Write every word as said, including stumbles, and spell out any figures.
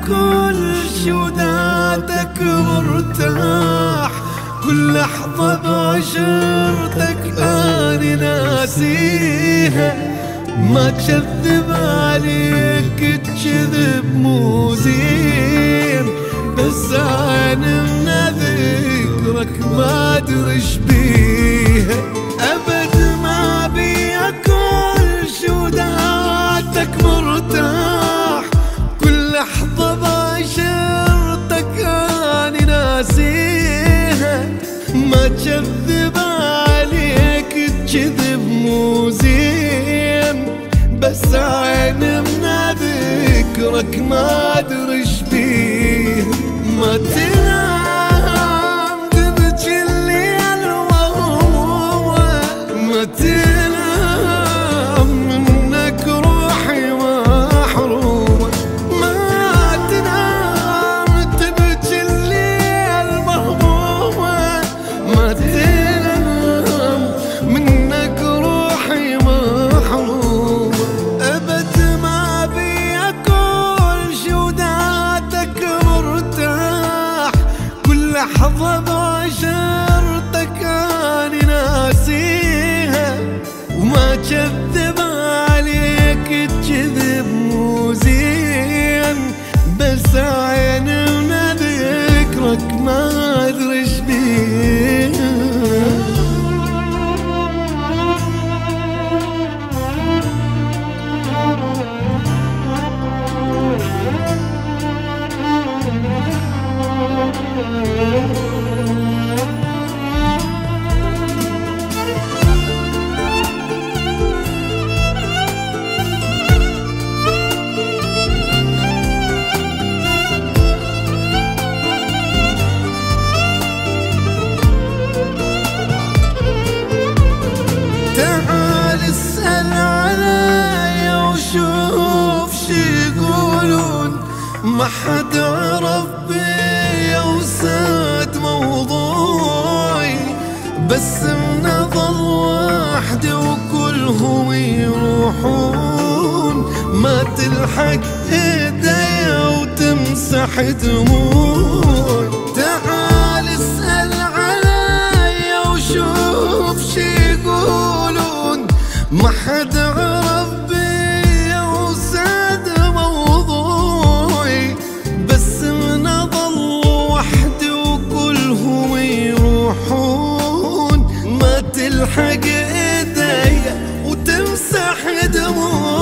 كل شوداتك مرتاح، كل لحظة بعشرتك أنا ناسيها. ما تكذب عليك تكذب مو زين، بس أنا من ذكرك ما أدري إيش بيها. أبد ما بيها كل شوداتك مرتاح، كل لحظة بعشرتك أنا ناسيها. ما تكذب عليك تكذب مو زين، بس عين من ذكرك ما أدري إيش بيه. ما تنام تبكي الليل وهمومه، ما تنام منك روحي محرومة. ما تنام تبكي الليل مهمومة، ما تنام منك روحي محرومة. أبد ما بيها كل شوداتك مرتاح، كل لحظة بعشرتك أنا ناسيها. وما كذب عليك تكذب مو زين، بس عين من ذكرك ما أدري إيش بيها. تعال اسأل عليا وشوف شي يقولون، ما حد عرف بيا وساد موضوعي. بس من ظل وحدي وكلهم يروحون، ما تلحق ايديا وتمسح دموعي. تعال اسأل عليا وشوف شي يقولون، ما حد عرف بيا وساد موضوعي. بس من ظل وحدي وكلهم يروحون، ما تلحق ايديا وتمسح دموعي.